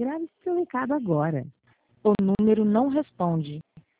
Grave seu recado agora. O número não responde.